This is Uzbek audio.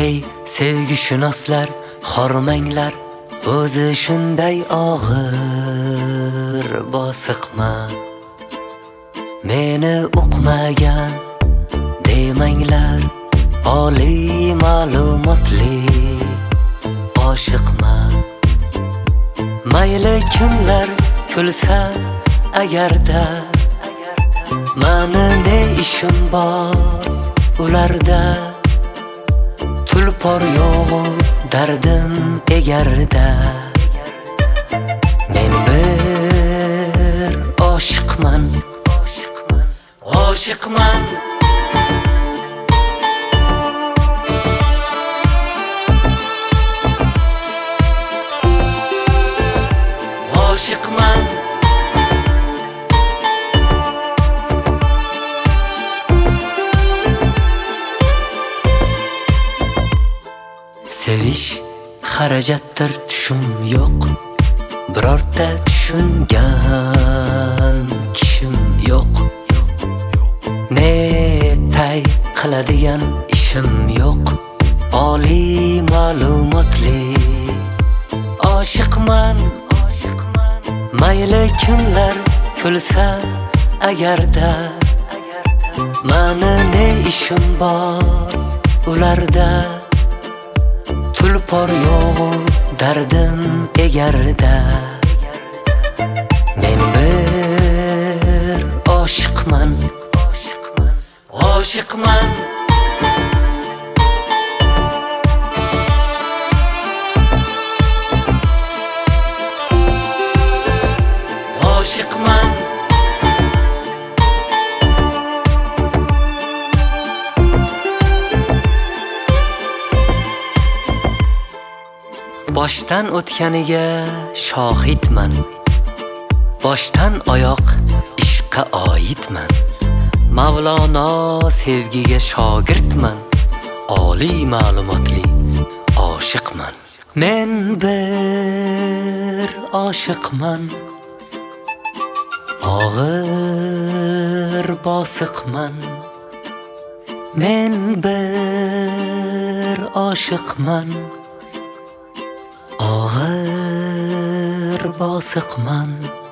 Ey sevgishunoslar, hormanglar, o'zi shunday og'ir bosiqman. Meni uqmagan demanglar, oliy ma'lumotli oshiqman. Mayli kimlar kulsa agarda, mani ne ishim bor ularda. Tulpor yo'g'u dardim egarda, men bir oshiqman, oshiqman. Oshiqman. Sevish xarajatdir, tushum yo'q. Birorta tushungan kishim yo'q. Ne tay qiladigan ishim yo'q. Oliy ma'lumotli oshiqman. Mayli kimlar kulsa agarda, mani ne ishim bor ularda. Tulpor yo'g'u dardim egarda, men bir oshiqman, oshiqman. Oshiqman. Boshdan o'tganiga shohidman, boshdan oyoq ishqqa oidman. Mavlono sevgiga shogirdman, oliy ma'lumotli oshiqman. Men bir oshiqman, og'ir bosiqman. Men bir oshiqman, og'ir bosiqman.